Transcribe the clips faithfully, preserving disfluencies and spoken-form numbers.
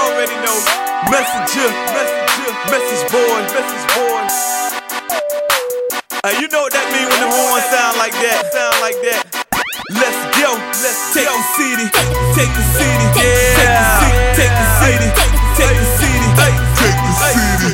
already know. Messenger, messenger, message boy, message boy. Uh, you know what that mean when the horn sound like that, sound like that. Let's go, let's take the city, take the city, yeah. Take the city, take the city, take the city.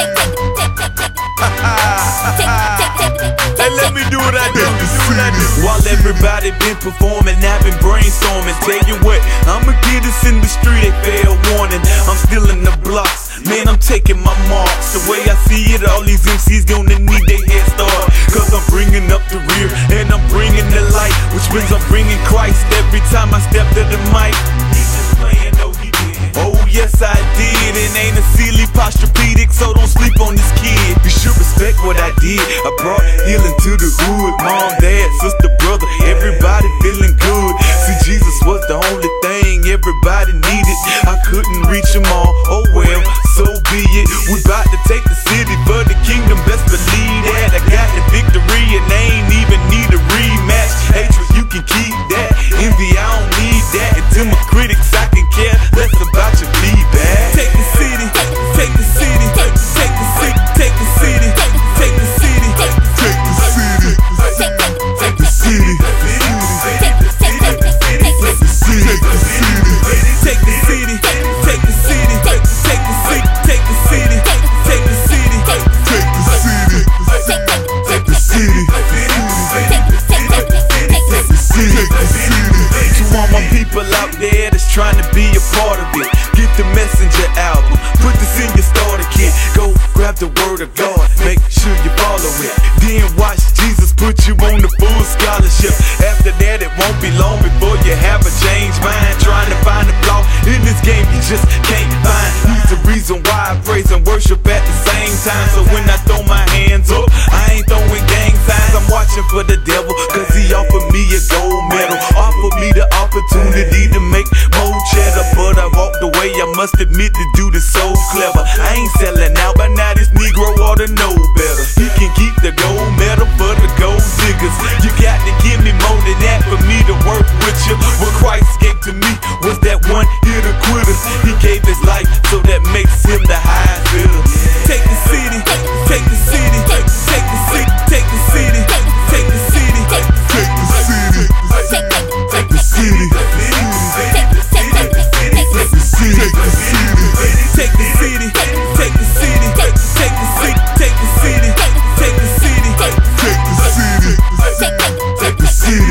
Hey, let me do what I do. While everybody been performing, I've been brainstorming. Tell you what, I'ma get us in the street, they fair warning. I'm still in the blocks, man, I'm taking my marks. The way I see it, all these M Cs gonna need their head start. Cause I'm bringing up the rear, and I'm bringing the light, which means I'm bringing Christ every time I step to the mic. He's just playing, no he did. Oh yes I did, and ain't a silly posturepedic, so don't sleep on this kid. You should respect what I did. I brought healing to the hood. Mom, dad, sister, brother, everybody feeling good. See, Jesus was the only thing everybody needed. I couldn't reach them all, oh well, so be it. We bout to take the city for the kingdom, best believe that. I got the victory and they ain't even need a rematch. Hatred, you can keep that. Envy, I don't need that. And to my critics, I can care less about your feedback. Take the city, take the city, take the city, take the city, take the city, take the city, take the city, take the city, take the city, take the city, take the city, take the city, take the city, take the city, take the city, take the city, take the city, take the city, take the city. To all my people out there that's trying to be a part of it, get the Messenger album, put this in your starter kit. Go grab the word of God, make sure you follow it. Then watch Jesus put you on the full scholarship. After that it won't be long before you have a changed mind. Trying to find a flaw in this game you just can't find. He's the reason why I praise and worship at the same time. So when I throw my hands up, I ain't throwing gang signs. I'm watching for the devil, cause he offered me a gold medal, offered me the opportunity to make more cheddar. But I walked away, I must admit the dude is so clever. I ain't selling out, but now this Negro ought to know better. He can keep the gold medal for the gold diggers. You got to give me more than that for me to work with you. What Christ gave to me was that one hitter quitter. He gave his life, so that makes him the highest bidder. Take the city, take the city, take the city, take the city, take the city, take the city, take the city, take the city, take the city, take the city, take the city, take the city, take the city, take the city, take the city, take the city, take the city, take the city, take the city,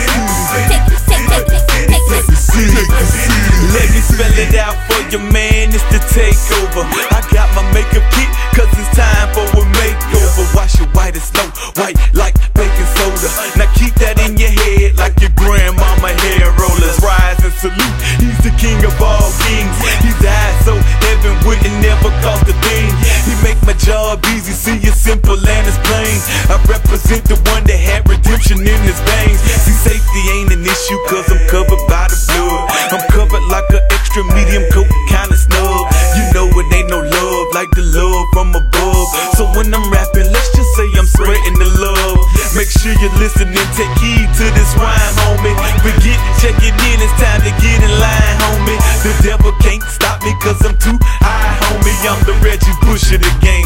take the city. Let me spell it out for you, man, it's the takeover. I got my makeup kit, cause it's time for a makeover. Wash your white as snow, white like baking soda. Now keep that in your head like your grandmama hair rollers. Rise and salute, he's the king of all kings. He died so heaven wouldn't never cost a thing. He make my job easy, see it's simple and it's plain. I represent the one that had redemption in his veins. See, safety ain't an issue cause I'm covered by the blood. I'm covered like an extra medium coat, kinda snug. You know it ain't no love like the love from above. So when I'm rapping, let's just say I'm spreading the love. Make sure you're listening, take heed to this rhyme, homie. Forget, check it in, it's time to get in line, homie. The devil can't stop me cause I'm too high, homie. I'm the Reggie Bush of the game.